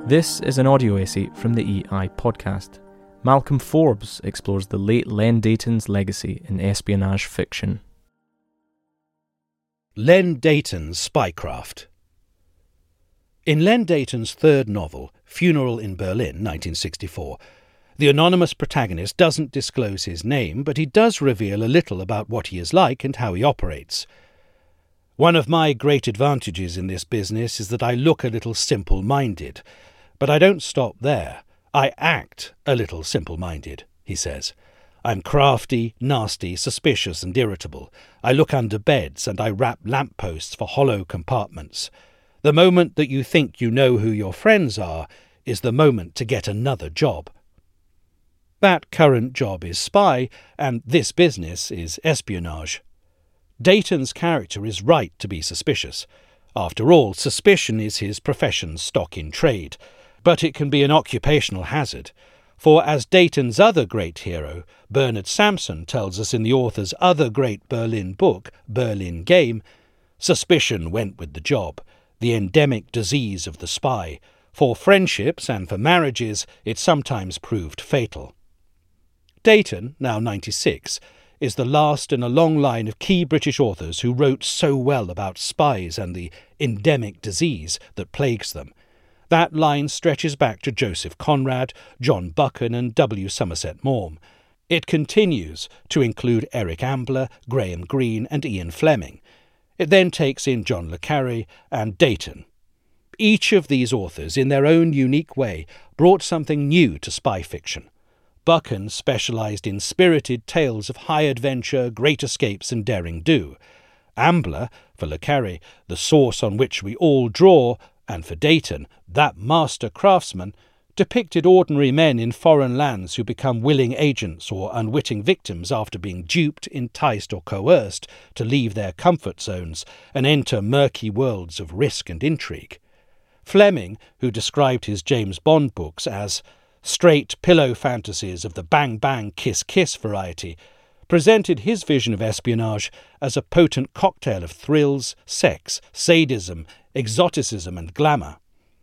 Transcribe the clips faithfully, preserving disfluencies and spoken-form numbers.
This is an audio essay from the E I podcast. Malcolm Forbes explores the late Len Deighton's legacy in espionage fiction. Len Deighton's Spycraft. In Len Deighton's third novel, Funeral in Berlin, nineteen sixty-four, the anonymous protagonist doesn't disclose his name, but he does reveal a little about what he is like and how he operates. One of my great advantages in this business is that I look a little simple-minded. But I don't stop there. I act a little simple-minded, he says. I'm crafty, nasty, suspicious and irritable. I look under beds and I wrap lampposts for hollow compartments. The moment that you think you know who your friends are is the moment to get another job. That current job is spy, and this business is espionage. Deighton's character is right to be suspicious. After all, suspicion is his profession's stock in trade. But it can be an occupational hazard, for as Deighton's other great hero, Bernard Sampson, tells us in the author's other great Berlin book, Berlin Game, suspicion went with the job, the endemic disease of the spy. For friendships and for marriages it sometimes proved fatal. Deighton, now ninety-six, is the last in a long line of key British authors who wrote so well about spies and the endemic disease that plagues them. That line stretches back to Joseph Conrad, John Buchan and W. Somerset Maugham. It continues to include Eric Ambler, Graham Greene and Ian Fleming. It then takes in John le Carré and Deighton. Each of these authors, in their own unique way, brought something new to spy fiction. Buchan specialised in spirited tales of high adventure, great escapes and daring-do. Ambler, for le Carré, the source on which we all draw, and for Deighton, that master craftsman, depicted ordinary men in foreign lands who become willing agents or unwitting victims after being duped, enticed or coerced to leave their comfort zones and enter murky worlds of risk and intrigue. Fleming, who described his James Bond books as straight pillow fantasies of the bang-bang kiss-kiss variety, presented his vision of espionage as a potent cocktail of thrills, sex, sadism, exoticism and glamour.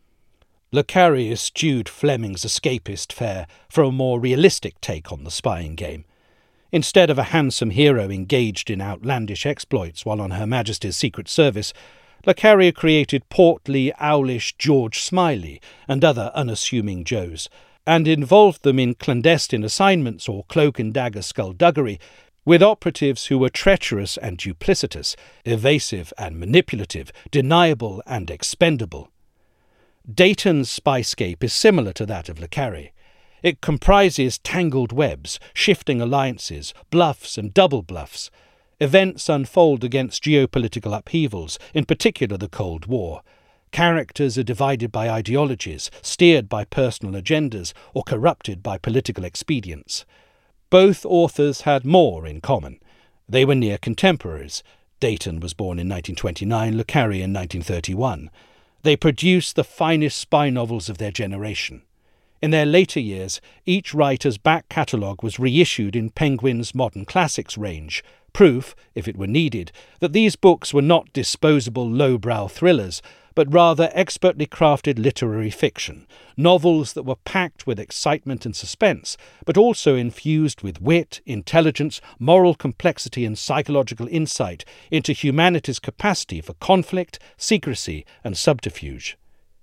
Le Carré eschewed Fleming's escapist fare for a more realistic take on the spying game. Instead of a handsome hero engaged in outlandish exploits while on Her Majesty's Secret Service, Le Carré created portly, owlish George Smiley and other unassuming Joes, and involved them in clandestine assignments or cloak-and-dagger skullduggery with operatives who were treacherous and duplicitous, evasive and manipulative, deniable and expendable. Deighton's spyscape is similar to that of le Carré. It comprises tangled webs, shifting alliances, bluffs and double bluffs. Events unfold against geopolitical upheavals, in particular the Cold War. Characters are divided by ideologies, steered by personal agendas, or corrupted by political expedients. Both authors had more in common. They were near contemporaries. Deighton was born in nineteen twenty-nine, le Carré in nineteen thirty-one. They produced the finest spy novels of their generation. In their later years, each writer's back catalogue was reissued in Penguin's Modern Classics range, proof, if it were needed, that these books were not disposable lowbrow thrillers, but rather expertly crafted literary fiction, novels that were packed with excitement and suspense, but also infused with wit, intelligence, moral complexity and psychological insight into humanity's capacity for conflict, secrecy and subterfuge.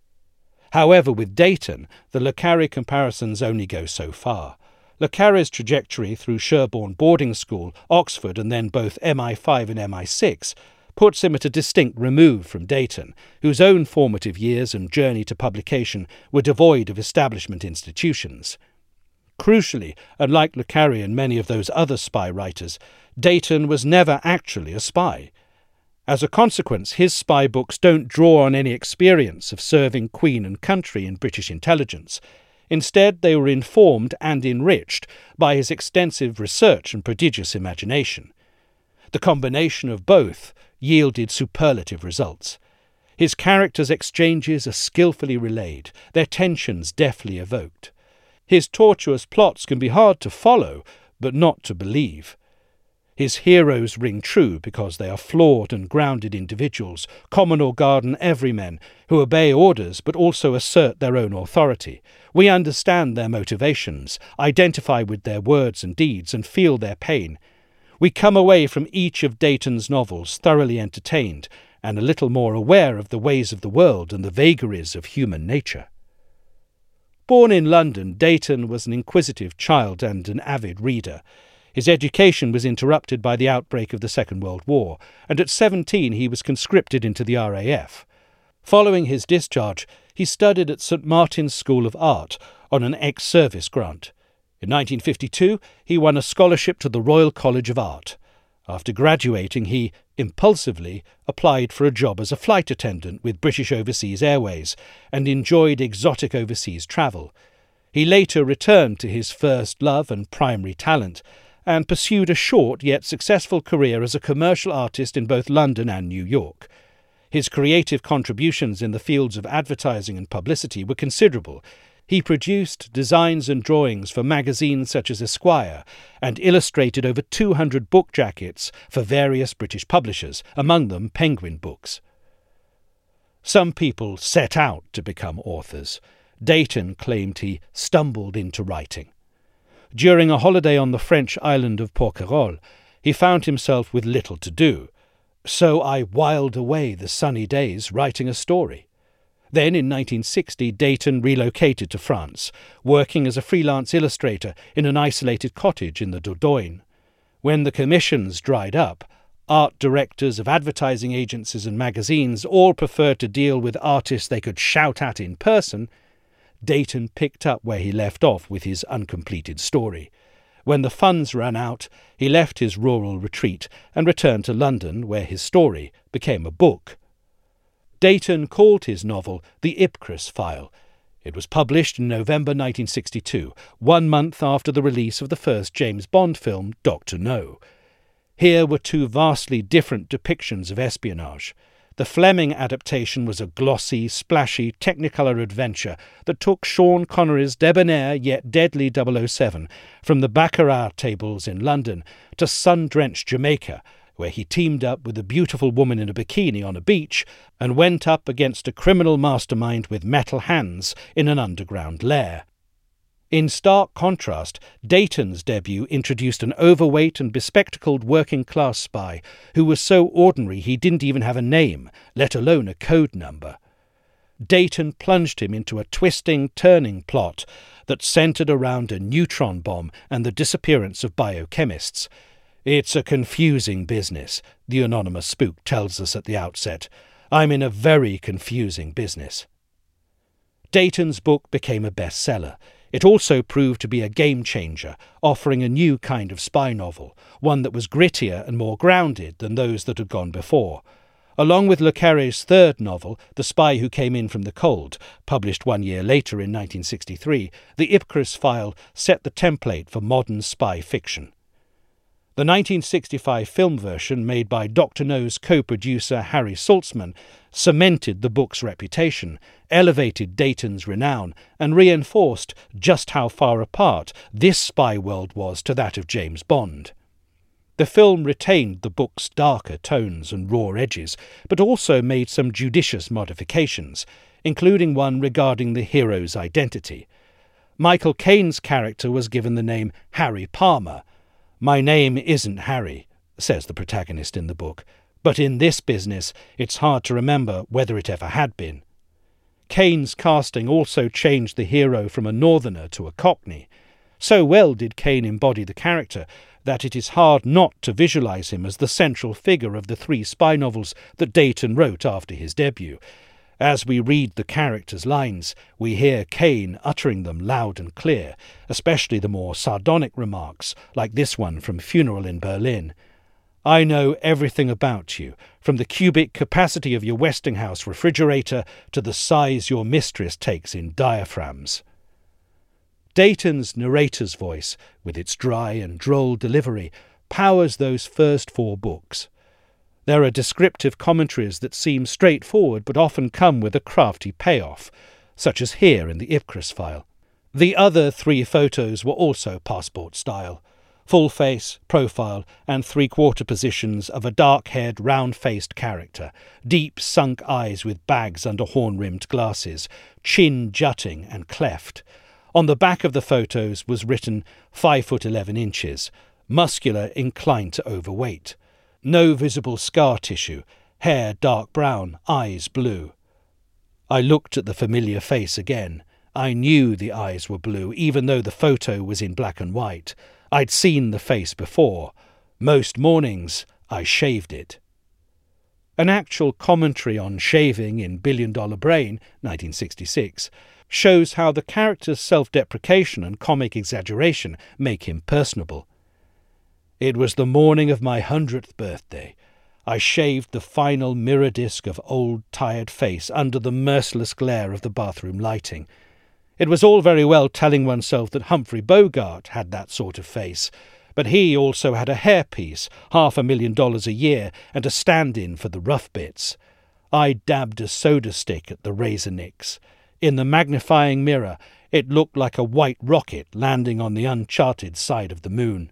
However, with Deighton, the le Carré comparisons only go so far. Le Carré's trajectory through Sherborne Boarding School, Oxford and then both M I five and M I six puts him at a distinct remove from Deighton, whose own formative years and journey to publication were devoid of establishment institutions. Crucially, unlike le Carré and many of those other spy writers, Deighton was never actually a spy. As a consequence, his spy books don't draw on any experience of serving Queen and country in British intelligence. Instead, they were informed and enriched by his extensive research and prodigious imagination. The combination of both yielded superlative results. His characters' exchanges are skillfully relayed, their tensions deftly evoked. His tortuous plots can be hard to follow, but not to believe. His heroes ring true because they are flawed and grounded individuals, common or garden everymen, who obey orders but also assert their own authority. We understand their motivations, identify with their words and deeds, and feel their pain. We come away from each of Dayton's novels thoroughly entertained and a little more aware of the ways of the world and the vagaries of human nature. Born in London, Dayton was an inquisitive child and an avid reader. His education was interrupted by the outbreak of the Second World War, and at seventeen he was conscripted into the R A F. Following his discharge, he studied at Saint Martin's School of Art on an ex-service grant. In nineteen fifty-two, he won a scholarship to the Royal College of Art. After graduating, he, impulsively, applied for a job as a flight attendant with British Overseas Airways and enjoyed exotic overseas travel. He later returned to his first love and primary talent, and pursued a short yet successful career as a commercial artist in both London and New York. His creative contributions in the fields of advertising and publicity were considerable. He produced designs and drawings for magazines such as Esquire and illustrated over two hundred book jackets for various British publishers, among them Penguin Books. Some people set out to become authors. Dayton claimed he stumbled into writing. During a holiday on the French island of Porquerolles, he found himself with little to do. So I whiled away the sunny days writing a story. Then, in nineteen sixty, Dayton relocated to France, working as a freelance illustrator in an isolated cottage in the Dordogne. When the commissions dried up, art directors of advertising agencies and magazines all preferred to deal with artists they could shout at in person. Dayton picked up where he left off with his uncompleted story. When the funds ran out, he left his rural retreat and returned to London, where his story became a book. Dayton called his novel The Ipcress File. It was published in November nineteen sixty-two, one month after the release of the first James Bond film, Doctor No. Here were two vastly different depictions of espionage. The Fleming adaptation was a glossy, splashy, technicolor adventure that took Sean Connery's debonair yet deadly double oh seven from the baccarat tables in London to sun-drenched Jamaica, where he teamed up with a beautiful woman in a bikini on a beach and went up against a criminal mastermind with metal hands in an underground lair. In stark contrast, Dayton's debut introduced an overweight and bespectacled working-class spy who was so ordinary he didn't even have a name, let alone a code number. Dayton plunged him into a twisting, turning plot that centered around a neutron bomb and the disappearance of biochemists. It's a confusing business, the anonymous spook tells us at the outset. I'm in a very confusing business. Dayton's book became a bestseller. It also proved to be a game-changer, offering a new kind of spy novel, one that was grittier and more grounded than those that had gone before. Along with Le Carré's third novel, The Spy Who Came In From the Cold, published one year later in nineteen sixty-three, The Ipcress File set the template for modern spy fiction. The nineteen sixty-five film version, made by Doctor No's co-producer Harry Saltzman, cemented the book's reputation, elevated Dayton's renown, and reinforced just how far apart this spy world was to that of James Bond. The film retained the book's darker tones and raw edges, but also made some judicious modifications, including one regarding the hero's identity. Michael Caine's character was given the name Harry Palmer. "My name isn't Harry," says the protagonist in the book, but in this business it's hard to remember whether it ever had been. Caine's casting also changed the hero from a northerner to a cockney. So well did Caine embody the character that it is hard not to visualize him as the central figure of the three spy novels that Dayton wrote after his debut. As we read the character's lines, we hear Caine uttering them loud and clear, especially the more sardonic remarks, like this one from Funeral in Berlin. "I know everything about you, from the cubic capacity of your Westinghouse refrigerator to the size your mistress takes in diaphragms." Dayton's narrator's voice, with its dry and droll delivery, powers those first four books. There are descriptive commentaries that seem straightforward but often come with a crafty payoff, such as here in the Ipcress File. The other three photos were also passport style. full face, profile, and three-quarter positions of a dark-haired, round-faced character, deep sunk eyes with bags under horn-rimmed glasses, chin jutting and cleft. On the back of the photos was written five foot eleven inches, muscular, inclined to overweight. No visible scar tissue, hair dark brown, eyes blue. I looked at the familiar face again. I knew the eyes were blue, even though the photo was in black and white. I'd seen the face before. Most mornings I shaved it. An actual commentary on shaving in Billion Dollar Brain, nineteen sixty-six, shows how the character's self-deprecation and comic exaggeration make him personable. It was the morning of my hundredth birthday. I shaved the final mirror disc of old, tired face under the merciless glare of the bathroom lighting. It was all very well telling oneself that Humphrey Bogart had that sort of face, but he also had a hairpiece, half a million dollars a year, and a stand-in for the rough bits. I dabbed a soda stick at the razor nicks. In the magnifying mirror, it looked like a white rocket landing on the uncharted side of the moon.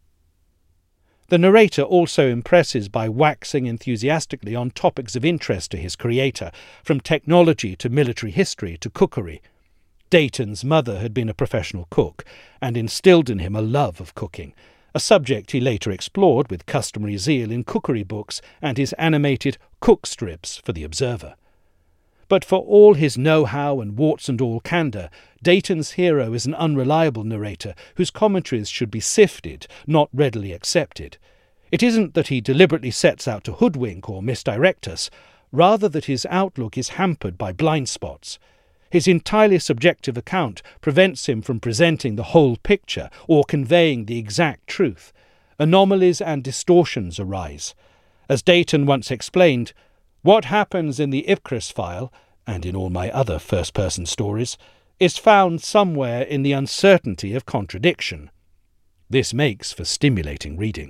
The narrator also impresses by waxing enthusiastically on topics of interest to his creator, from technology to military history to cookery. Dayton's mother had been a professional cook and instilled in him a love of cooking, a subject he later explored with customary zeal in cookery books and his animated cook strips for The Observer. But for all his know-how and warts-and-all candour, Dayton's hero is an unreliable narrator whose commentaries should be sifted, not readily accepted. It isn't that he deliberately sets out to hoodwink or misdirect us, rather that his outlook is hampered by blind spots. His entirely subjective account prevents him from presenting the whole picture or conveying the exact truth. Anomalies and distortions arise. As Dayton once explained, what happens in the Ipcress file, and in all my other first-person stories, is found somewhere in the uncertainty of contradiction. This makes for stimulating reading.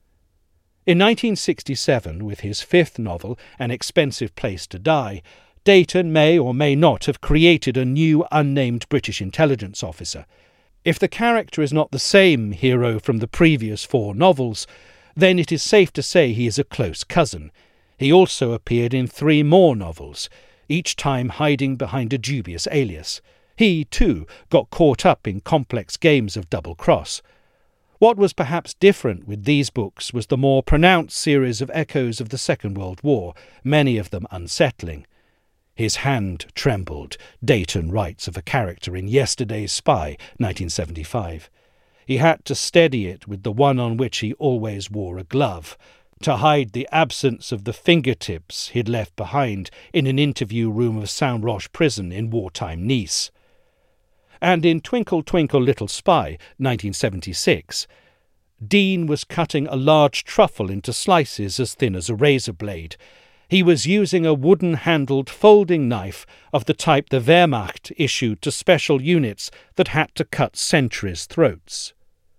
In nineteen sixty-seven, with his fifth novel, An Expensive Place to Die, Dayton may or may not have created a new unnamed British intelligence officer. If the character is not the same hero from the previous four novels, then it is safe to say he is a close cousin. He also appeared in three more novels, each time hiding behind a dubious alias. He, too, got caught up in complex games of double-cross. What was perhaps different with these books was the more pronounced series of echoes of the Second World War, many of them unsettling. His hand trembled, Dayton writes of a character in Yesterday's Spy, nineteen seventy-five. He had to steady it with the one on which he always wore a glove, to hide the absence of the fingertips he'd left behind in an interview room of Saint-Roch prison in wartime Nice. And in Twinkle, Twinkle, Little Spy, nineteen seventy-six, Dean was cutting a large truffle into slices as thin as a razor blade. He was using a wooden-handled folding knife of the type the Wehrmacht issued to special units that had to cut sentries' throats.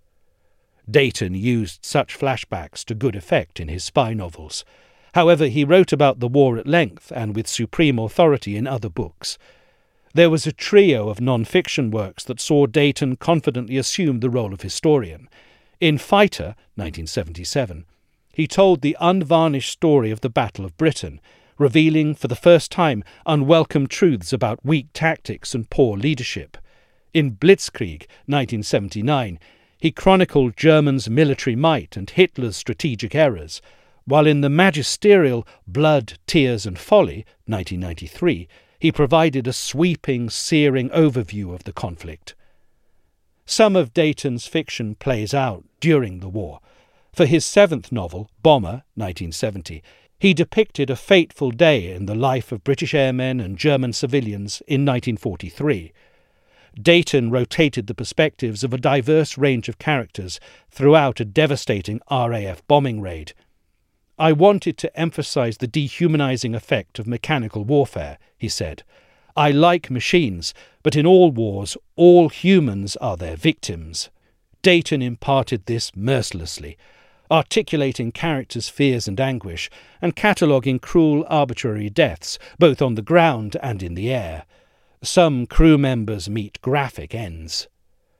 Dayton used such flashbacks to good effect in his spy novels. However, he wrote about the war at length and with supreme authority in other books. There was a trio of non-fiction works that saw Dayton confidently assume the role of historian. In Fighter, nineteen seventy-seven, he told the unvarnished story of the Battle of Britain, revealing for the first time unwelcome truths about weak tactics and poor leadership. In Blitzkrieg, nineteen seventy-nine, he chronicled Germany's military might and Hitler's strategic errors, while in the magisterial Blood, Tears and Folly, nineteen ninety-three, he provided a sweeping, searing overview of the conflict. Some of Dayton's fiction plays out during the war. For his seventh novel, Bomber, nineteen seventy, he depicted a fateful day in the life of British airmen and German civilians in nineteen forty-three. Dayton rotated the perspectives of a diverse range of characters throughout a devastating R A F bombing raid. I wanted to emphasize the dehumanizing effect of mechanical warfare, he said. I like machines, but in all wars, all humans are their victims. Dayton imparted this mercilessly, articulating characters' fears and anguish, and cataloguing cruel, arbitrary deaths, both on the ground and in the air. Some crew members meet graphic ends.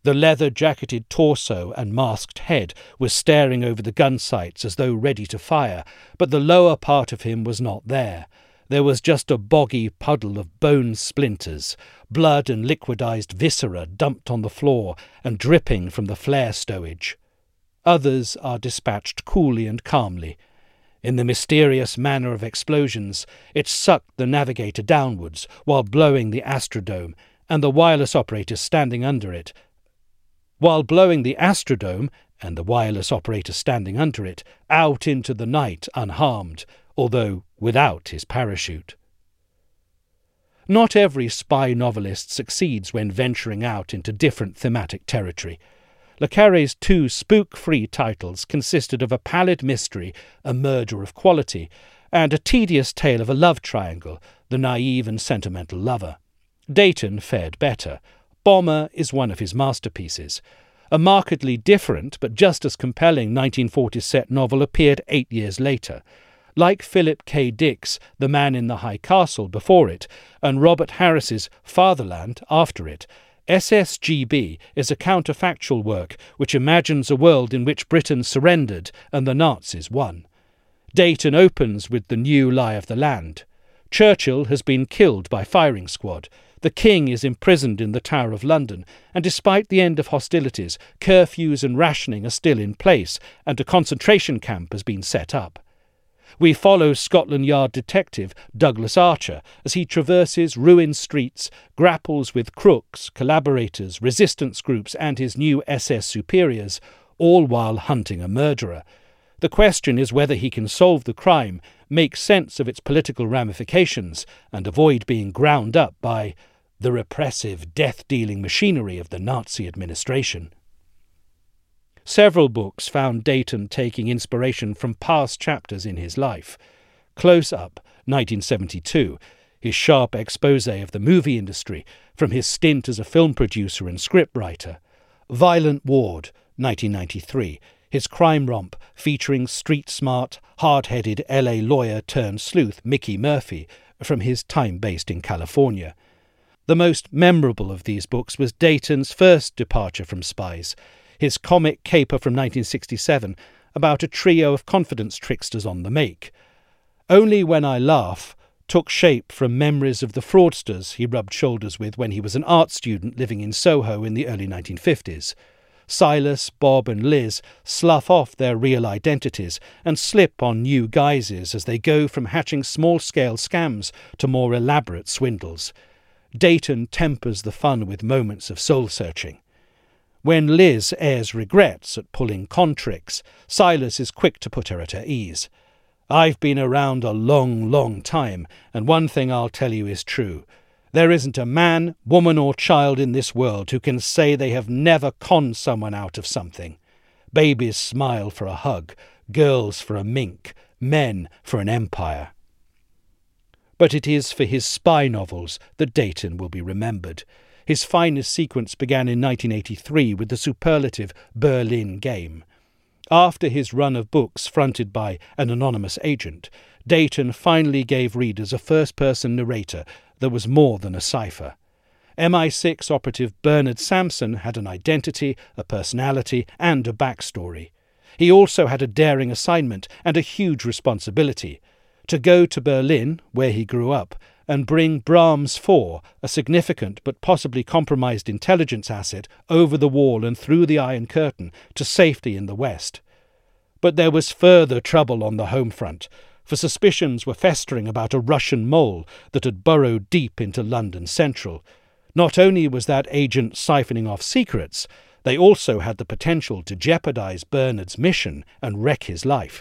The leather-jacketed torso and masked head was staring over the gun sights as though ready to fire, but the lower part of him was not there. There was just a boggy puddle of bone splinters, blood and liquidized viscera dumped on the floor and dripping from the flare stowage. Others are dispatched coolly and calmly. In the mysterious manner of explosions, it sucked the navigator downwards while blowing the Astrodome, and the wireless operator standing under it. While blowing the Astrodome, and the wireless operator standing under it, out into the night unharmed, although without his parachute. Not every spy novelist succeeds when venturing out into different thematic territory. Le Carré's two spook-free titles consisted of a pallid mystery, A Murder of Quality, and a tedious tale of a love triangle, The Naive and Sentimental Lover. Dayton fared better. Bomber is one of his masterpieces. A markedly different but just as compelling nineteen forties set novel appeared eight years later. Like Philip K. Dick's The Man in the High Castle before it, and Robert Harris's Fatherland after it, S S G B is a counterfactual work which imagines a world in which Britain surrendered and the Nazis won. Dayton opens with the new lie of the land. Churchill has been killed by firing squad. The king is imprisoned in the Tower of London, and despite the end of hostilities, curfews and rationing are still in place, and a concentration camp has been set up. We follow Scotland Yard detective Douglas Archer as he traverses ruined streets, grapples with crooks, collaborators, resistance groups and his new S S superiors, all while hunting a murderer. The question is whether he can solve the crime, make sense of its political ramifications, and avoid being ground up by the repressive, death-dealing machinery of the Nazi administration. Several books found Dayton taking inspiration from past chapters in his life. Close Up, nineteen seventy-two, his sharp exposé of the movie industry from his stint as a film producer and scriptwriter. Violent Ward, nineteen ninety-three, his crime romp featuring street-smart, hard-headed L A lawyer-turned-sleuth Mickey Murphy from his time based in California. The most memorable of these books was Dayton's first departure from spies, his comic caper from nineteen sixty-seven about a trio of confidence tricksters on the make. Only When I Laugh took shape from memories of the fraudsters he rubbed shoulders with when he was an art student living in Soho in the early nineteen fifties. Silas, Bob and Liz slough off their real identities and slip on new guises as they go from hatching small-scale scams to more elaborate swindles. Dayton tempers the fun with moments of soul-searching. When Liz airs regrets at pulling con tricks, Silas is quick to put her at her ease. I've been around a long, long time, and one thing I'll tell you is true. There isn't a man, woman or child in this world who can say they have never conned someone out of something. Babies smile for a hug, girls for a mink, men for an empire. But it is for his spy novels that Dayton will be remembered. His finest sequence began in nineteen eighty-three with the superlative Berlin Game. After his run of books fronted by an anonymous agent, Dayton finally gave readers a first-person narrator that was more than a cipher. M I six operative Bernard Sampson had an identity, a personality, and a backstory. He also had a daring assignment and a huge responsibility: to go to Berlin, where he grew up, and bring Brahms four, a significant but possibly compromised intelligence asset, over the wall and through the Iron Curtain to safety in the West. But there was further trouble on the home front, for suspicions were festering about a Russian mole that had burrowed deep into London Central. Not only was that agent siphoning off secrets, they also had the potential to jeopardize Bernard's mission and wreck his life.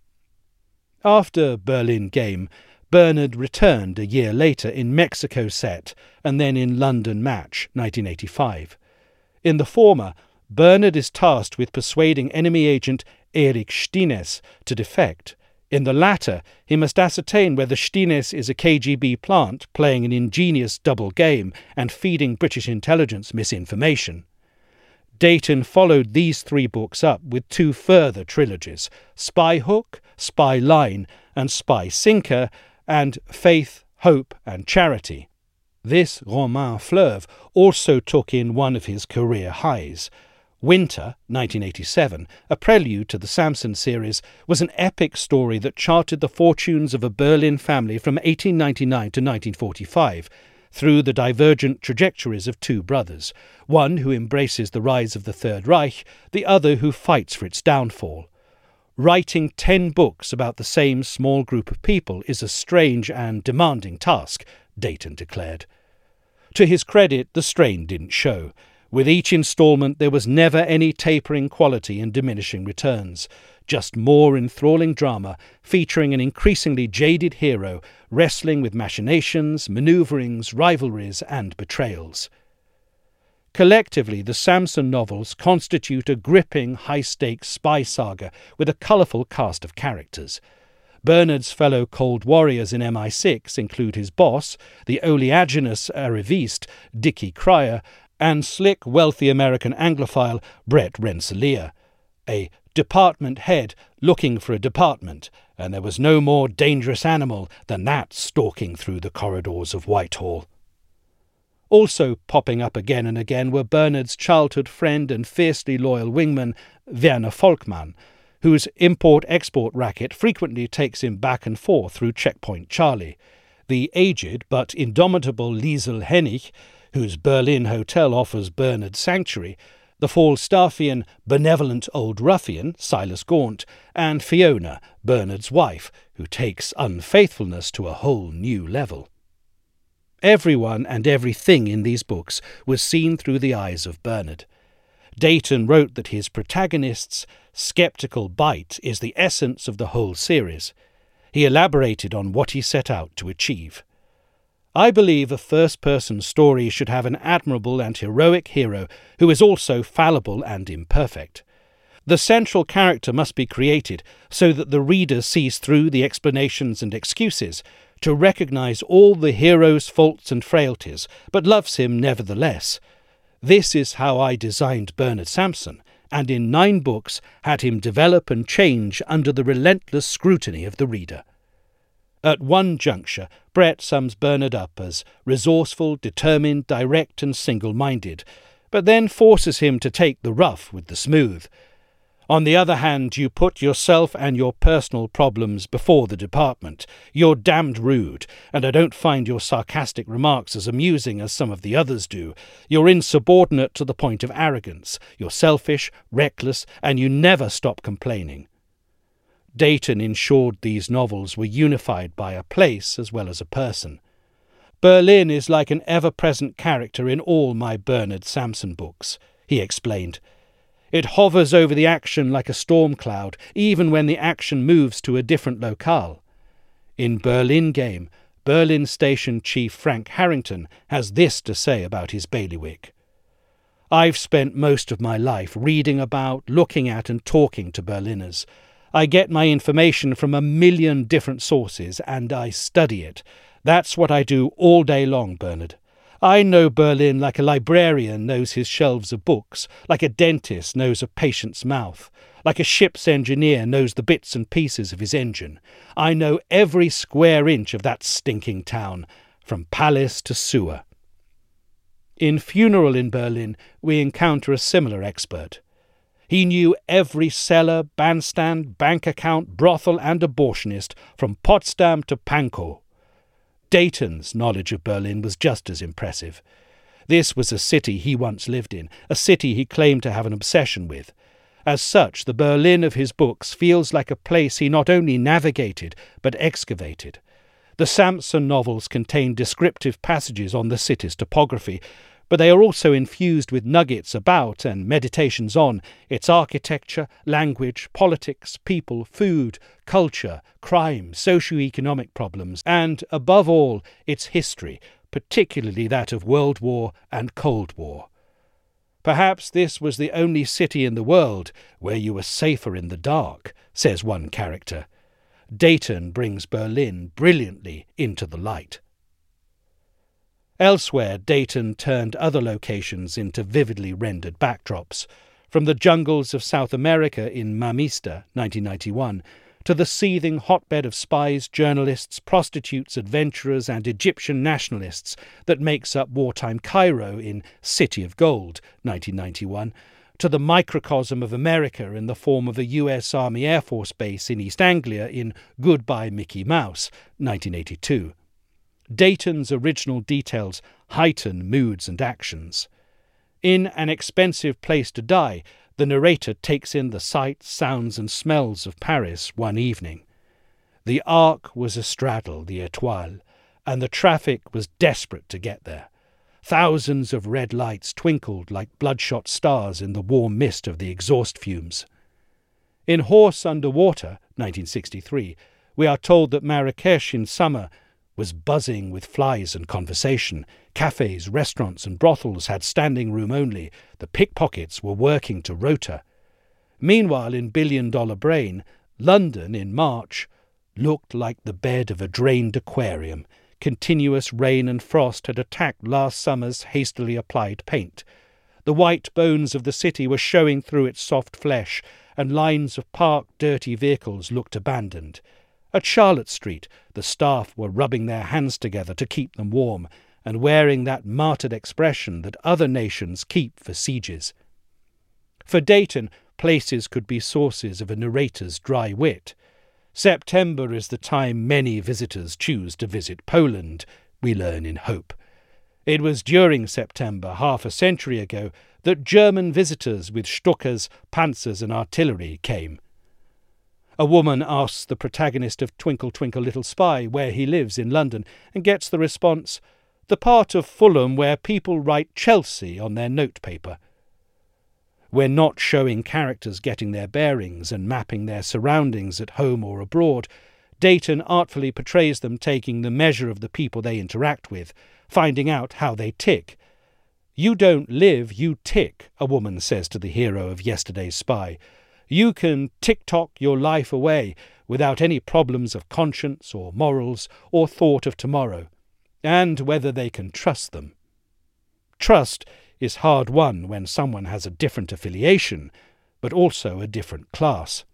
After Berlin Game, Bernard returned a year later in Mexico Set and then in London Match, nineteen eighty-five. In the former, Bernard is tasked with persuading enemy agent Erich Stines to defect. In the latter, he must ascertain whether Stines is a K G B plant playing an ingenious double game and feeding British intelligence misinformation. Dayton followed these three books up with two further trilogies: Spy Hook, Spy Line, and Spy Sinker, and Faith, Hope, and Charity. This roman fleuve also took in one of his career highs. Winter, nineteen eighty-seven, a prelude to the Samson series, was an epic story that charted the fortunes of a Berlin family from eighteen ninety-nine to nineteen forty-five, through the divergent trajectories of two brothers, one who embraces the rise of the Third Reich, the other who fights for its downfall. Writing ten books about the same small group of people is a strange and demanding task, Dayton declared. To his credit, the strain didn't show. With each instalment there was never any tapering quality and diminishing returns, just more enthralling drama featuring an increasingly jaded hero wrestling with machinations, manoeuvrings, rivalries and betrayals. Collectively, the Samson novels constitute a gripping, high-stakes spy saga with a colourful cast of characters. Bernard's fellow Cold Warriors in M I six include his boss, the oleaginous arriviste Dickie Cryer, and slick, wealthy American Anglophile Bret Rensselaer, a department head looking for a department, and there was no more dangerous animal than that stalking through the corridors of Whitehall. Also popping up again and again were Bernard's childhood friend and fiercely loyal wingman Werner Volkmann, whose import-export racket frequently takes him back and forth through Checkpoint Charlie, the aged but indomitable Liesel Hennig, whose Berlin hotel offers Bernard sanctuary, the Falstaffian benevolent old ruffian, Silas Gaunt, and Fiona, Bernard's wife, who takes unfaithfulness to a whole new level. Everyone and everything in these books was seen through the eyes of Bernard. Dayton wrote that his protagonist's sceptical bite is the essence of the whole series. He elaborated on what he set out to achieve. I believe a first-person story should have an admirable and heroic hero who is also fallible and imperfect. The central character must be created so that the reader sees through the explanations and excuses, to recognize all the hero's faults and frailties, but loves him nevertheless. This is how I designed Bernard Samson, and in nine books had him develop and change under the relentless scrutiny of the reader. At one juncture, Bret sums Bernard up as resourceful, determined, direct and single-minded, but then forces him to take the rough with the smooth. On the other hand, you put yourself and your personal problems before the department. You're damned rude, and I don't find your sarcastic remarks as amusing as some of the others do. You're insubordinate to the point of arrogance. You're selfish, reckless, and you never stop complaining. Dayton ensured these novels were unified by a place as well as a person. Berlin is like an ever-present character in all my Bernard Samson books, he explained. It hovers over the action like a storm cloud, even when the action moves to a different locale. In Berlin Game, Berlin Station Chief Frank Harrington has this to say about his bailiwick. I've spent most of my life reading about, looking at and talking to Berliners. I get my information from a million different sources, and I study it. That's what I do all day long, Bernard. I know Berlin like a librarian knows his shelves of books, like a dentist knows a patient's mouth, like a ship's engineer knows the bits and pieces of his engine. I know every square inch of that stinking town, from palace to sewer. In Funeral in Berlin, we encounter a similar expert. He knew every cellar, bandstand, bank account, brothel and abortionist from Potsdam to Pankow. Dayton's knowledge of Berlin was just as impressive. This was a city he once lived in, a city he claimed to have an obsession with. As such, the Berlin of his books feels like a place he not only navigated, but excavated. The Samson novels contain descriptive passages on the city's topography, but they are also infused with nuggets about and meditations on its architecture, language, politics, people, food, culture, crime, socio-economic problems, and, above all, its history, particularly that of World War and Cold War. Perhaps this was the only city in the world where you were safer in the dark, says one character. Dayton brings Berlin brilliantly into the light. Elsewhere, Dayton turned other locations into vividly rendered backdrops, from the jungles of South America in Mamista, nineteen ninety-one, to the seething hotbed of spies, journalists, prostitutes, adventurers, and Egyptian nationalists that makes up wartime Cairo in City of Gold, nineteen ninety-one, to the microcosm of America in the form of a U S Army Air Force base in East Anglia in Goodbye Mickey Mouse, nineteen eighty-two. Dayton's original details heighten moods and actions. In An Expensive Place to Die, the narrator takes in the sights, sounds, and smells of Paris one evening. The Arc was astraddle the Étoile, and the traffic was desperate to get there. Thousands of red lights twinkled like bloodshot stars in the warm mist of the exhaust fumes. In Horse Under Water, nineteen sixty-three, we are told that Marrakesh in summer was buzzing with flies and conversation. Cafes, restaurants, and brothels had standing room only. The pickpockets were working to rota. Meanwhile, in Billion Dollar Brain, London in March looked like the bed of a drained aquarium. Continuous rain and frost had attacked last summer's hastily applied paint. The white bones of the city were showing through its soft flesh, and lines of parked dirty vehicles looked abandoned. At Charlotte Street, the staff were rubbing their hands together to keep them warm, and wearing that martyred expression that other nations keep for sieges. For Dayton, places could be sources of a narrator's dry wit. September is the time many visitors choose to visit Poland, we learn in Hope. It was during September, half a century ago, that German visitors with Stukas, panzers, and artillery came. A woman asks the protagonist of Twinkle Twinkle Little Spy where he lives in London, and gets the response, "The part of Fulham where people write Chelsea on their notepaper." We're not showing characters getting their bearings and mapping their surroundings at home or abroad. Dayton artfully portrays them taking the measure of the people they interact with, finding out how they tick. "You don't live, you tick," a woman says to the hero of Yesterday's Spy. You can tick-tock your life away without any problems of conscience or morals or thought of tomorrow, and whether they can trust them. Trust is hard won when someone has a different affiliation, but also a different class.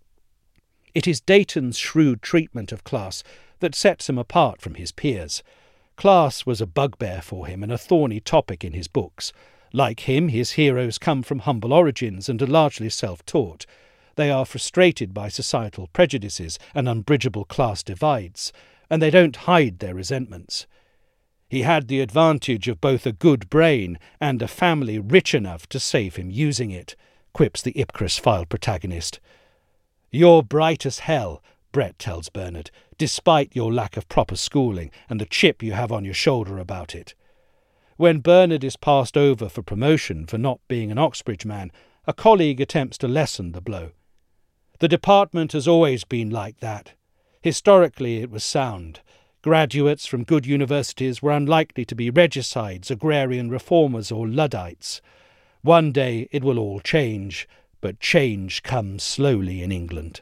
It is Dayton's shrewd treatment of class that sets him apart from his peers. Class was a bugbear for him and a thorny topic in his books. Like him, his heroes come from humble origins and are largely self-taught. They are frustrated by societal prejudices and unbridgeable class divides, and they don't hide their resentments. He had the advantage of both a good brain and a family rich enough to save him using it, quips the Ipcress file protagonist. "You're bright as hell," Brett tells Bernard, "despite your lack of proper schooling and the chip you have on your shoulder about it." When Bernard is passed over for promotion for not being an Oxbridge man, a colleague attempts to lessen the blow. "The department has always been like that. Historically it was sound. Graduates from good universities were unlikely to be regicides, agrarian reformers, or Luddites. One day it will all change, but change comes slowly in England."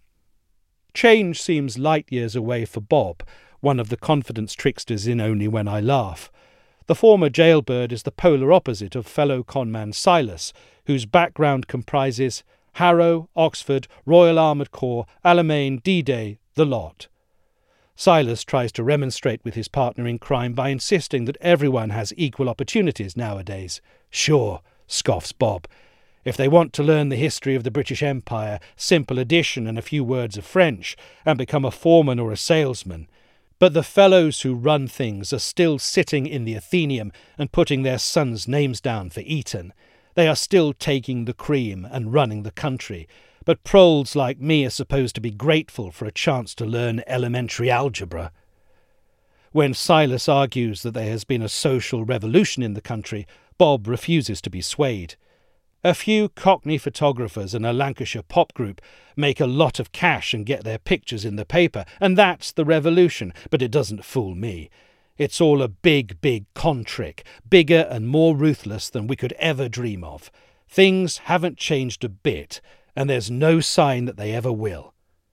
Change seems light years away for Bob, one of the confidence tricksters in Only When I Laugh. The former jailbird is the polar opposite of fellow conman Silas, whose background comprises Harrow, Oxford, Royal Armoured Corps, Alamein, D-Day, the lot. Silas tries to remonstrate with his partner in crime by insisting that everyone has equal opportunities nowadays. "Sure," scoffs Bob. "If they want to learn the history of the British Empire, simple addition and a few words of French, and become a foreman or a salesman. But the fellows who run things are still sitting in the Athenaeum and putting their sons' names down for Eton. They are still taking the cream and running the country. But proles like me are supposed to be grateful for a chance to learn elementary algebra." When Silas argues that there has been a social revolution in the country, Bob refuses to be swayed. A few Cockney photographers and a Lancashire pop group make a lot of cash and get their pictures in the paper, and that's the revolution, but it doesn't fool me. It's all a big, big con trick, bigger and more ruthless than we could ever dream of. Things haven't changed a bit, and there's no sign that they ever will.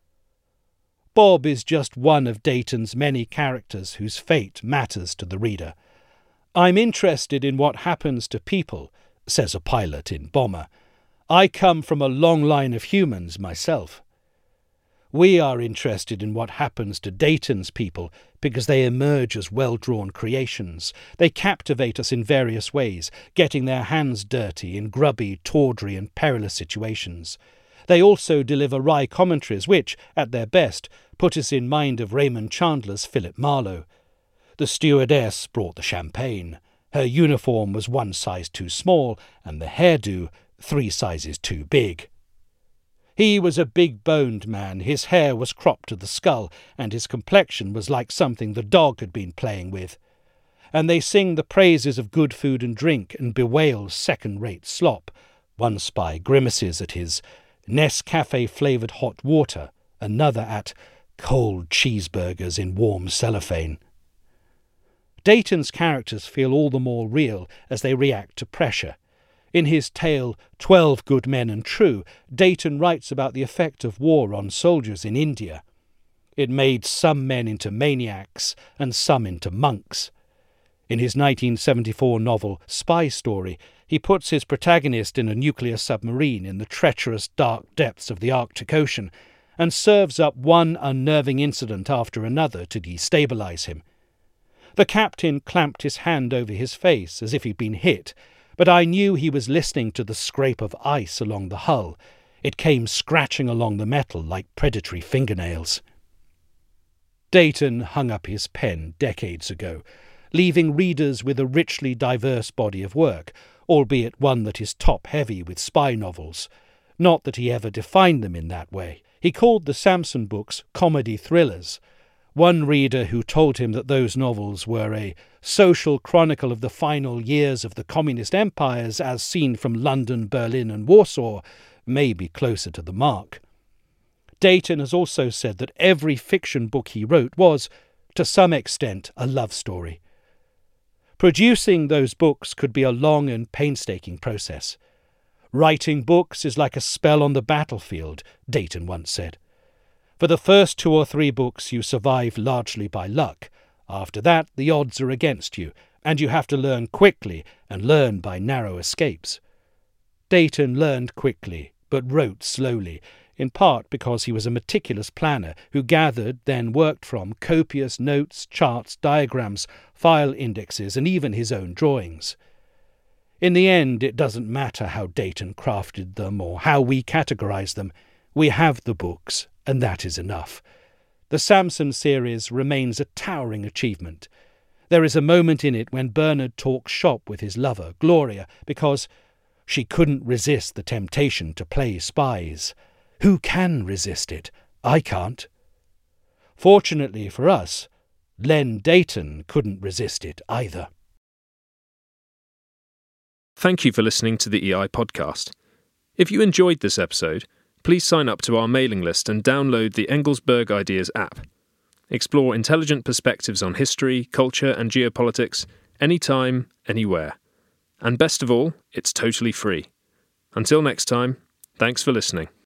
Bob is just one of Dayton's many characters whose fate matters to the reader. "I'm interested in what happens to people," says a pilot in Bomber. "I come from a long line of humans myself." We are interested in what happens to Dayton's people because they emerge as well-drawn creations. They captivate us in various ways, getting their hands dirty in grubby, tawdry and perilous situations. They also deliver wry commentaries which, at their best, put us in mind of Raymond Chandler's Philip Marlowe. The stewardess brought the champagne. Her uniform was one size too small, and the hairdo three sizes too big. He was a big-boned man, his hair was cropped to the skull, and his complexion was like something the dog had been playing with. And they sing the praises of good food and drink, and bewail second-rate slop. One spy grimaces at his Nescafe-flavoured hot water, another at cold cheeseburgers in warm cellophane. Dayton's characters feel all the more real as they react to pressure. In his tale, Twelve Good Men and True, Dayton writes about the effect of war on soldiers in India. It made some men into maniacs and some into monks. In his nineteen seventy-four novel Spy Story, he puts his protagonist in a nuclear submarine in the treacherous dark depths of the Arctic Ocean and serves up one unnerving incident after another to destabilize him. The captain clamped his hand over his face as if he'd been hit, but I knew he was listening to the scrape of ice along the hull. It came scratching along the metal like predatory fingernails. Dayton hung up his pen decades ago, leaving readers with a richly diverse body of work, albeit one that is top-heavy with spy novels. Not that he ever defined them in that way. He called the Samson books comedy thrillers. One reader who told him that those novels were a social chronicle of the final years of the communist empires as seen from London, Berlin and Warsaw may be closer to the mark. Dayton has also said that every fiction book he wrote was, to some extent, a love story. Producing those books could be a long and painstaking process. Writing books is like a spell on the battlefield, Dayton once said. For the first two or three books you survive largely by luck. After that the odds are against you, and you have to learn quickly and learn by narrow escapes. Dayton learned quickly, but wrote slowly, in part because he was a meticulous planner who gathered, then worked from, copious notes, charts, diagrams, file indexes, and even his own drawings. In the end, it doesn't matter how Dayton crafted them or how we categorize them. We have the books, and that is enough. The Samson series remains a towering achievement. There is a moment in it when Bernard talks shop with his lover, Gloria, because she couldn't resist the temptation to play spies. Who can resist it? I can't. Fortunately for us, Len Dayton couldn't resist it either. Thank you for listening to the E I podcast. If you enjoyed this episode, please sign up to our mailing list and download the Engelsberg Ideas app. Explore intelligent perspectives on history, culture and geopolitics, anytime, anywhere. And best of all, it's totally free. Until next time, thanks for listening.